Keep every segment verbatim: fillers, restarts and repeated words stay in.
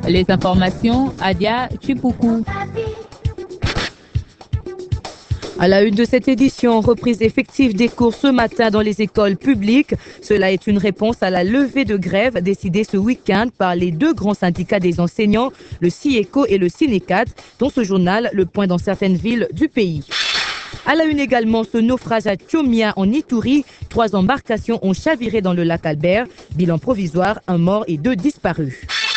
Les informations, Adia Chipoukou. À la une de cette édition, reprise effective des cours ce matin dans les écoles publiques. Cela est une réponse à la levée de grève décidée ce week-end par les deux grands syndicats des enseignants, le SIECO et le SINECAT, dont ce journal le pointe dans certaines villes du pays. À la une également, ce naufrage à Tchomia en Ituri. Trois embarcations ont chaviré dans le lac Albert. Bilan provisoire, un mort et deux disparus.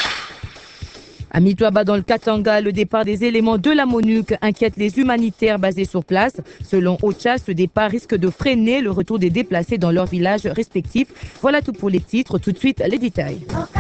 À Mitouaba dans le Katanga, le départ des éléments de la MONUC inquiète les humanitaires basés sur place. Selon OCHA, ce départ risque de freiner le retour des déplacés dans leurs villages respectifs. Voilà tout pour les titres. Tout de suite, les détails.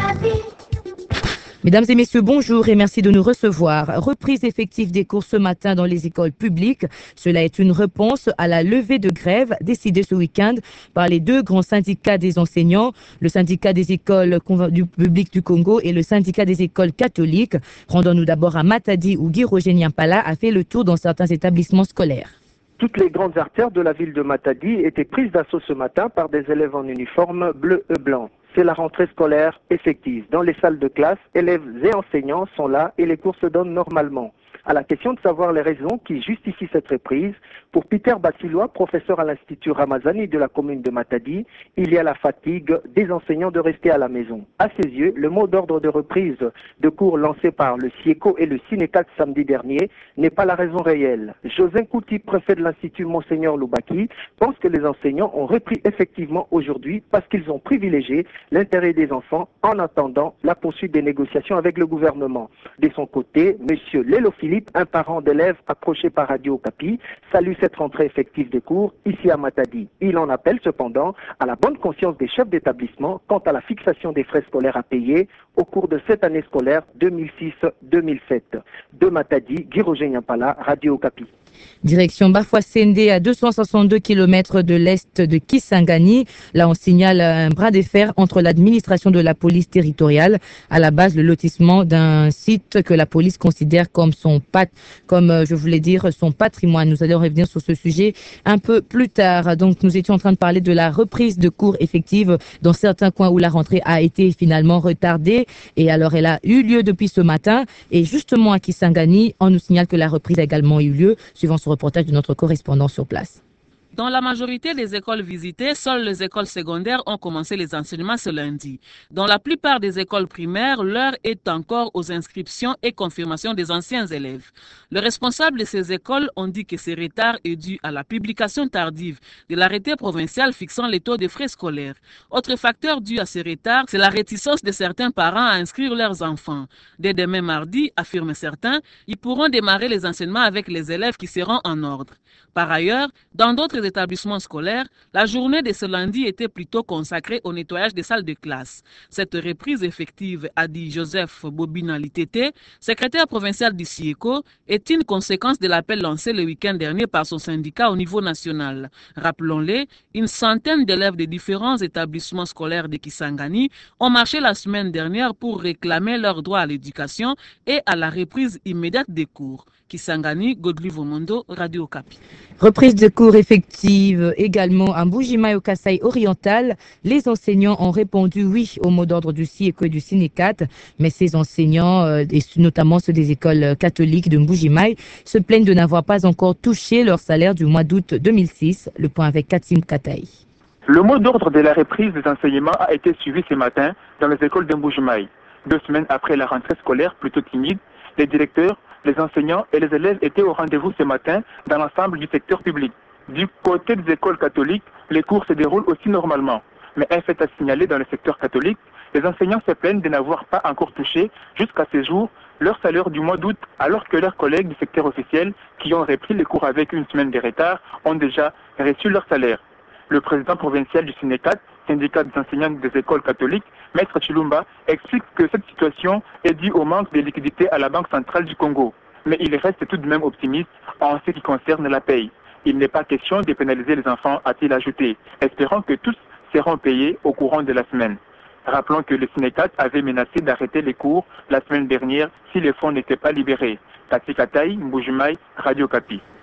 Mesdames et messieurs, bonjour et merci de nous recevoir. Reprise effective des cours ce matin dans les écoles publiques. Cela est une réponse à la levée de grève décidée ce week-end par les deux grands syndicats des enseignants, le syndicat des écoles du public du Congo et le syndicat des écoles catholiques. Rendons-nous d'abord à Matadi où Guy Roger Nyampala a fait le tour dans certains établissements scolaires. Toutes les grandes artères de la ville de Matadi étaient prises d'assaut ce matin par des élèves en uniforme bleu et blanc. C'est la rentrée scolaire effective. Dans les salles de classe, élèves et enseignants sont là et les cours se donnent normalement. À la question de savoir les raisons qui justifient cette reprise, pour Peter Basilois, professeur à l'Institut Ramazani de la commune de Matadi, il y a la fatigue des enseignants de rester à la maison. À ses yeux, le mot d'ordre de reprise de cours lancé par le SIECO et le SINECAT samedi dernier n'est pas la raison réelle. Josin Kouti, préfet de l'Institut Monseigneur Loubaki, pense que les enseignants ont repris effectivement aujourd'hui parce qu'ils ont privilégié l'intérêt des enfants en attendant la poursuite des négociations avec le gouvernement. De son côté, M. Lélo Philippe, un parent d'élèves approché par Radio Okapi, salue cette rentrée effective des cours ici à Matadi. Il en appelle cependant à la bonne conscience des chefs d'établissement quant à la fixation des frais scolaires à payer au cours de cette année scolaire deux mille six deux mille sept. De Matadi, Guy Roger Nyampala, Radio Okapi. Direction Bafouassende à deux cent soixante-deux kilomètres de l'est de Kisangani. Là, on signale un bras de fer entre l'administration de la police territoriale, à la base le lotissement d'un site que la police considère comme son pat, comme je voulais dire son patrimoine. Nous allons revenir sur ce sujet un peu plus tard. Donc, nous étions en train de parler de la reprise de cours effective dans certains coins où la rentrée a été finalement retardée. Et alors, elle a eu lieu depuis ce matin. Et justement à Kisangani, on nous signale que la reprise a également eu lieu, suivant ce reportage de notre correspondant sur place. Dans la majorité des écoles visitées, seules les écoles secondaires ont commencé les enseignements ce lundi. Dans la plupart des écoles primaires, l'heure est encore aux inscriptions et confirmations des anciens élèves. Le responsable de ces écoles ont dit que ce retard est dû à la publication tardive de l'arrêté provincial fixant les taux de frais scolaires. Autre facteur dû à ce retard, c'est la réticence de certains parents à inscrire leurs enfants. Dès demain mardi, affirment certains, ils pourront démarrer les enseignements avec les élèves qui seront en ordre. Par ailleurs, dans d'autres établissements scolaires, la journée de ce lundi était plutôt consacrée au nettoyage des salles de classe. Cette reprise effective, a dit Joseph Bobina Litete, secrétaire provincial du SIECO, est une conséquence de l'appel lancé le week-end dernier par son syndicat au niveau national. Rappelons-le, une centaine d'élèves de différents établissements scolaires de Kisangani ont marché la semaine dernière pour réclamer leur droit à l'éducation et à la reprise immédiate des cours. Kisangani, Godly Vomondo, Radio Okapi. Reprise de cours effective également à Mbujimayi au Kasaï oriental. Les enseignants ont répondu oui au mot d'ordre du SIECO et du SINECAT, mais ces enseignants, euh, et notamment ceux des écoles catholiques de Mbujimayi, se plaignent de n'avoir pas encore touché leur salaire du mois d'août deux mille six. Le point avec Katim Kataï. Le mot d'ordre de la reprise des enseignements a été suivi ce matin dans les écoles de Mbujimayi. Deux semaines après la rentrée scolaire plutôt timide, les directeurs, les enseignants et les élèves étaient au rendez-vous ce matin dans l'ensemble du secteur public. Du côté des écoles catholiques, les cours se déroulent aussi normalement. Mais un fait à signaler dans le secteur catholique, les enseignants se plaignent de n'avoir pas encore touché, jusqu'à ce jour, leur salaire du mois d'août, alors que leurs collègues du secteur officiel, qui ont repris les cours avec une semaine de retard, ont déjà reçu leur salaire. Le président provincial du SINECAT, syndicat des enseignants des écoles catholiques, Maître Chilumba, explique que cette situation est due au manque de liquidités à la Banque centrale du Congo. Mais il reste tout de même optimiste en ce qui concerne la paye. Il n'est pas question de pénaliser les enfants, a-t-il ajouté, espérant que tous seront payés au courant de la semaine. Rappelons que le SINECAT avait menacé d'arrêter les cours la semaine dernière si les fonds n'étaient pas libérés. Tati Kataï, Mbujimayi, Radio Okapi.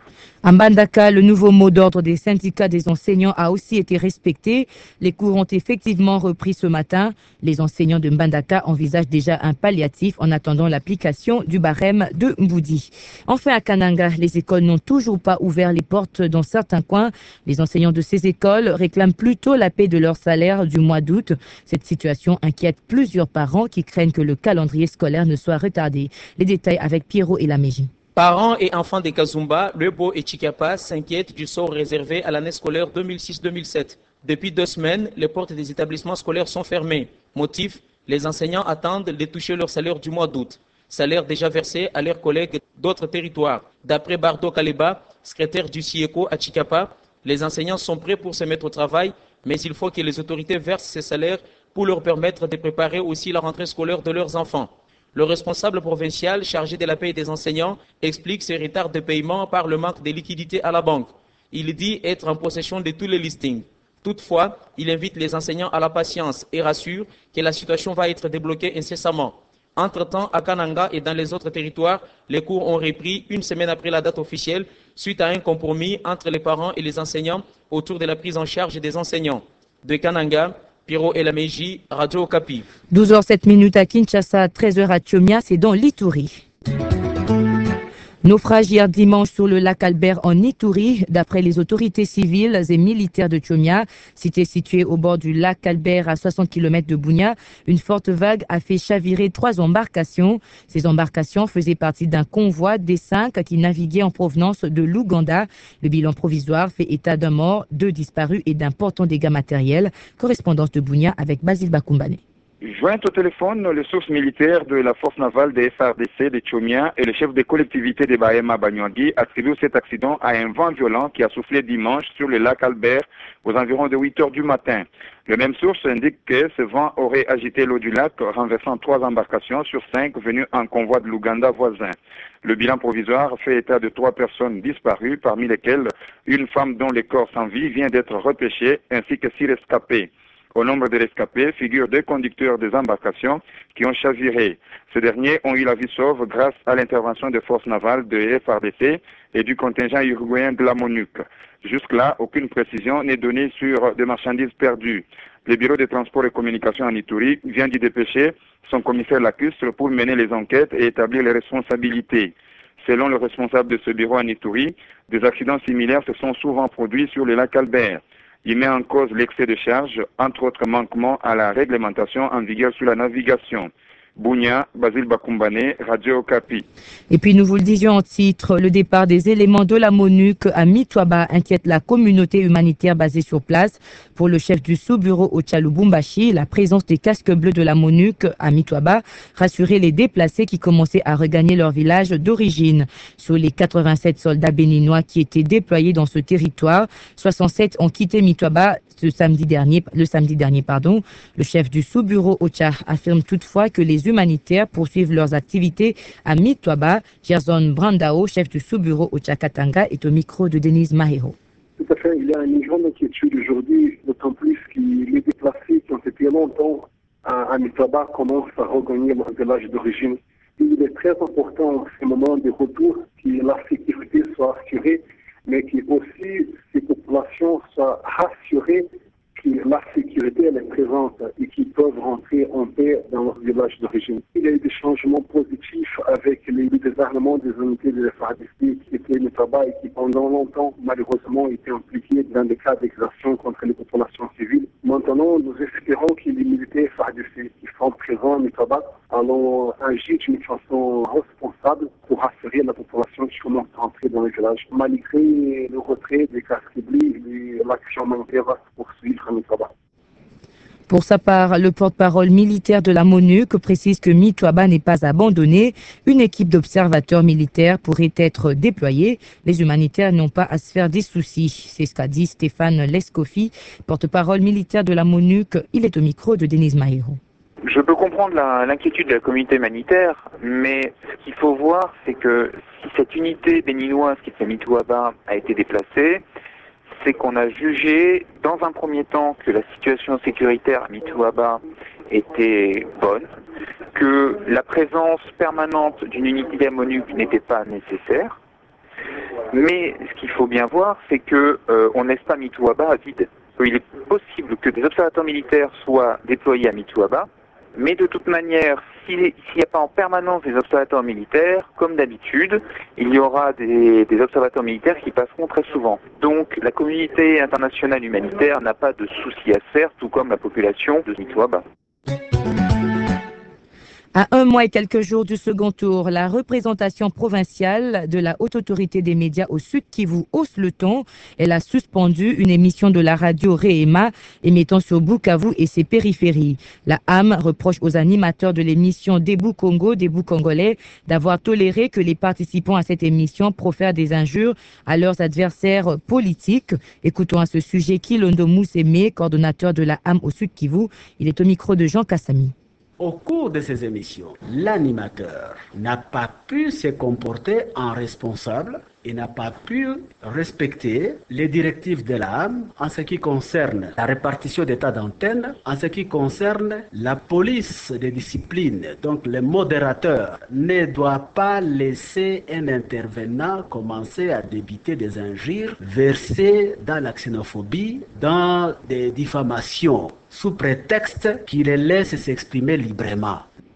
À Mbandaka, le nouveau mot d'ordre des syndicats des enseignants a aussi été respecté. Les cours ont effectivement repris ce matin. Les enseignants de Mbandaka envisagent déjà un palliatif en attendant l'application du barème de Mboudi. Enfin, à Kananga, les écoles n'ont toujours pas ouvert les portes dans certains coins. Les enseignants de ces écoles réclament plutôt la paie de leur salaire du mois d'août. Cette situation inquiète plusieurs parents qui craignent que le calendrier scolaire ne soit retardé. Les détails avec Pierrot et Laméji. Parents et enfants des Kazumba, Lebo et Chikapa s'inquiètent du sort réservé à l'année scolaire deux mille six deux mille sept. Depuis deux semaines, les portes des établissements scolaires sont fermées. Motif, les enseignants attendent de toucher leur salaire du mois d'août. Salaire déjà versé à leurs collègues d'autres territoires. D'après Bardo Kaleba, secrétaire du CIECO à Chikapa, les enseignants sont prêts pour se mettre au travail, mais il faut que les autorités versent ces salaires pour leur permettre de préparer aussi la rentrée scolaire de leurs enfants. Le responsable provincial chargé de la paie des enseignants explique ces retards de paiement par le manque de liquidités à la banque. Il dit être en possession de tous les listings. Toutefois, il invite les enseignants à la patience et rassure que la situation va être débloquée incessamment. Entre-temps, à Kananga et dans les autres territoires, les cours ont repris une semaine après la date officielle suite à un compromis entre les parents et les enseignants autour de la prise en charge des enseignants. De Kananga, Pierrot et Laméji, Radio Okapi. douze heures sept minutes à Kinshasa, treize heures à Tchomia, c'est dans l'Ituri. Naufrage hier dimanche sur le lac Albert en Ituri, d'après les autorités civiles et militaires de Tchomia, cité située au bord du lac Albert à soixante kilomètres de Bunia. Une forte vague a fait chavirer trois embarcations. Ces embarcations faisaient partie d'un convoi des cinq qui naviguaient en provenance de l'Ouganda. Le bilan provisoire fait état d'un mort, deux disparus et d'importants dégâts matériels. Correspondance de Bunia avec Basile Bakumbane. Joint au téléphone, les sources militaires de la force navale des F A R D C de Tchomia et le chef des collectivités de Bahema Banyuangi attribuent cet accident à un vent violent qui a soufflé dimanche sur le lac Albert aux environs de huit heures du matin. Les mêmes sources indiquent que ce vent aurait agité l'eau du lac, renversant trois embarcations sur cinq venues en convoi de l'Ouganda voisin. Le bilan provisoire fait état de trois personnes disparues, parmi lesquelles une femme dont le corps sans vie vient d'être repêché, ainsi que six rescapés. Au nombre de rescapés figurent deux conducteurs des embarcations qui ont chaviré. Ces derniers ont eu la vie sauve grâce à l'intervention des forces navales de F A R D C et du contingent uruguayen de la MONUC. Jusque-là, aucune précision n'est donnée sur des marchandises perdues. Le bureau de transport et communication en Ituri vient d'y dépêcher son commissaire lacustre pour mener les enquêtes et établir les responsabilités. Selon le responsable de ce bureau en Ituri, des accidents similaires se sont souvent produits sur le lac Albert. Il met en cause l'excès de charge, entre autres manquements à la réglementation en vigueur sur la navigation. Bunia, Basile Bakumbane, Radio Okapi. Et puis nous vous le disions en titre, le départ des éléments de la MONUC à Mitwaba inquiète la communauté humanitaire basée sur place. Pour le chef du sous-bureau au Lubumbashi, la présence des casques bleus de la MONUC à Mitwaba rassurait les déplacés qui commençaient à regagner leur village d'origine. Sur les quatre-vingt-sept soldats béninois qui étaient déployés dans ce territoire, soixante-sept ont quitté Mitwaba ce samedi dernier, le samedi dernier. Pardon. Le chef du sous-bureau Ocha affirme toutefois que les humanitaires poursuivent leurs activités à Mitwaba. Gerson Brandao, chef du sous-bureau Ocha Katanga, est au micro de Denise Mahero. Tout à fait, il y a une grande inquiétude aujourd'hui, d'autant plus que les déplacés qui ont été longtemps à, à Mitwaba commencent à regagner leur village d'origine. Il est très important en ce moment de retour que la sécurité soit assurée, mais que aussi ces populations soient rassurées que la sécurité elle est présente et qu'ils peuvent rentrer en paix dans leur village d'origine. Il y a eu des changements positifs avec le désarmement des unités de F A R D C qui étaient au Mitwaba et qui pendant longtemps malheureusement étaient impliqués dans des cas d'exertion contre les populations civiles. Maintenant, nous espérons que les militaires F A R D C qui sont présents à Mitwaba allons agir d'une façon responsable pour rassurer la population qui commence à entrer dans le village. Malgré le retrait des casques bleus, l'action humanitaire va se poursuivre à Mitwaba. Pour sa part, le porte-parole militaire de la MONUC précise que Mitwaba n'est pas abandonné. Une équipe d'observateurs militaires pourrait être déployée. Les humanitaires n'ont pas à se faire des soucis. C'est ce qu'a dit Stéphane Lescofi, porte-parole militaire de la MONUC. Il est au micro de Denise Mahero. Je peux comprendre l'inquiétude de la communauté humanitaire, mais ce qu'il faut voir, c'est que si cette unité béninoise qui était à Mitwaba a été déplacée, c'est qu'on a jugé dans un premier temps que la situation sécuritaire à Mitwaba était bonne, que la présence permanente d'une unité de la MONUC n'était pas nécessaire, Mais ce qu'il faut bien voir, c'est que euh, on ne laisse pas Mitouaba à vide. Il est possible que des observateurs militaires soient déployés à Mitouaba, mais de toute manière, s'il n'y a pas en permanence des observateurs militaires, comme d'habitude, il y aura des, des observateurs militaires qui passeront très souvent. Donc la communauté internationale humanitaire n'a pas de souci à se faire, tout comme la population de Mitouaba. À un mois et quelques jours du second tour, la représentation provinciale de la Haute Autorité des médias au Sud Kivu hausse le ton. Elle a suspendu une émission de la radio Réema émettant sur Bukavu et ses périphéries. La A M reproche aux animateurs de l'émission Debout Congo, Debout Congolais d'avoir toléré que les participants à cette émission profèrent des injures à leurs adversaires politiques. Écoutons à ce sujet Kilondo Mousseme, coordonnateur de la A M au Sud Kivu. Il est au micro de Jean Kassami. Au cours de ces émissions, l'animateur n'a pas pu se comporter en responsable et n'a pas pu respecter les directives de la A M en ce qui concerne la répartition d'état d'antenne, en ce qui concerne la police des disciplines. Donc le modérateur ne doit pas laisser un intervenant commencer à débiter des injures versées dans la xénophobie, dans des diffamations, sous prétexte qu'il les laisse s'exprimer librement.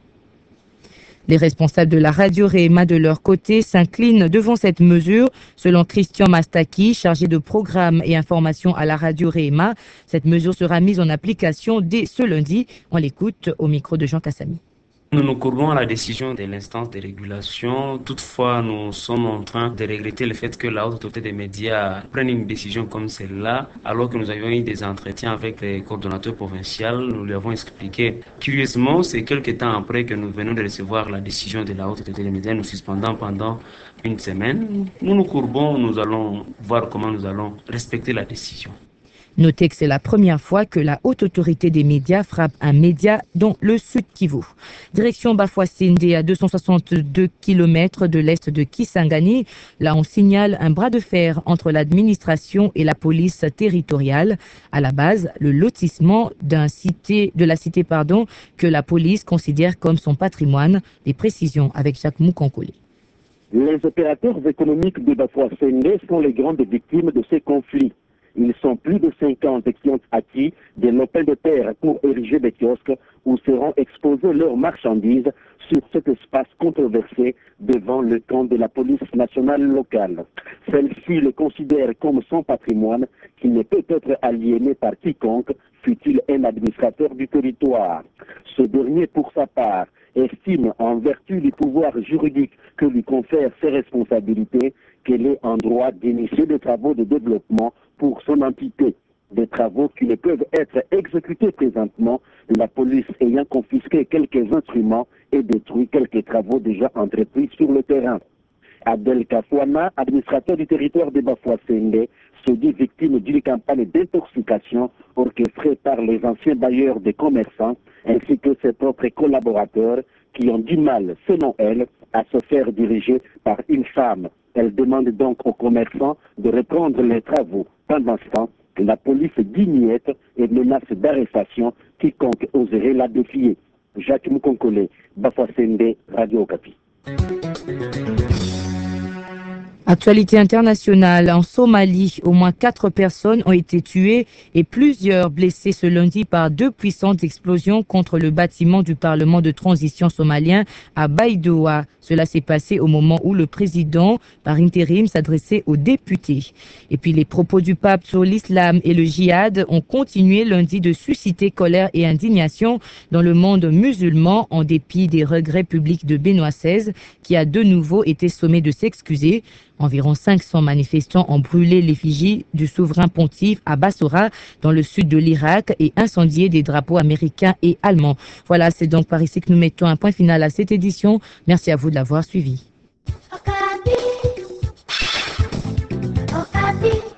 Les responsables de la radio Réema de leur côté s'inclinent devant cette mesure. Selon Christian Mastaki, chargé de programme et information à la radio Réema, cette mesure sera mise en application dès ce lundi. On l'écoute au micro de Jean Kassami. Nous nous courbons à la décision de l'instance de régulation. Toutefois, nous sommes en train de regretter le fait que la Haute Autorité des médias prenne une décision comme celle-là, alors que nous avions eu des entretiens avec les coordonnateurs provinciaux. Nous lui avons expliqué. Curieusement, c'est quelques temps après que nous venons de recevoir la décision de la Haute Autorité des médias, nous suspendant pendant une semaine. Nous nous courbons, nous allons voir comment nous allons respecter la décision. Notez que c'est la première fois que la Haute Autorité des médias frappe un média dans le Sud Kivu. Direction Bafouassende, à deux cent soixante-deux kilomètres de l'est de Kisangani. Là, on signale un bras de fer entre l'administration et la police territoriale. À la base, le lotissement d'un cité, de la cité pardon, que la police considère comme son patrimoine. Les précisions avec Jacques Moukonkole. Les opérateurs économiques de Bafouassende sont les grandes victimes de ces conflits. Ils sont plus de cinquante qui ont acquis des lopins de terre pour ériger des kiosques où seront exposées leurs marchandises sur cet espace controversé devant le camp de la police nationale locale. Celle-ci le considère comme son patrimoine qui ne peut être aliéné par quiconque, fût-il un administrateur du territoire. Ce dernier, pour sa part, estime, en vertu du pouvoir juridique que lui confèrent ses responsabilités, qu'elle est en droit d'initier des travaux de développement pour son entité. Des travaux qui ne peuvent être exécutés présentement, la police ayant confisqué quelques instruments et détruit quelques travaux déjà entrepris sur le terrain. Abdel Kafouana, administrateur du territoire de Bafouassende, se dit victime d'une campagne d'intoxication orchestrée par les anciens bailleurs des commerçants ainsi que ses propres collaborateurs qui ont du mal, selon elle, à se faire diriger par une femme. Elle demande donc aux commerçants de reprendre les travaux. Pendant ce temps, la police guignette et menace d'arrestation quiconque oserait la défier. Jacques Moukonkole, Bafouassende, Radio Okapi. Actualité internationale, en Somalie, au moins quatre personnes ont été tuées et plusieurs blessées ce lundi par deux puissantes explosions contre le bâtiment du Parlement de transition somalien à Baidoa. Cela s'est passé au moment où le président, par intérim, s'adressait aux députés. Et puis les propos du pape sur l'islam et le djihad ont continué lundi de susciter colère et indignation dans le monde musulman en dépit des regrets publics de Benoît seize qui a de nouveau été sommé de s'excuser. Environ cinq cents manifestants ont brûlé l'effigie du souverain pontife à Bassora, dans le sud de l'Irak, et incendié des drapeaux américains et allemands. Voilà, c'est donc par ici que nous mettons un point final à cette édition. Merci à vous de l'avoir suivi. Okapi. Okapi.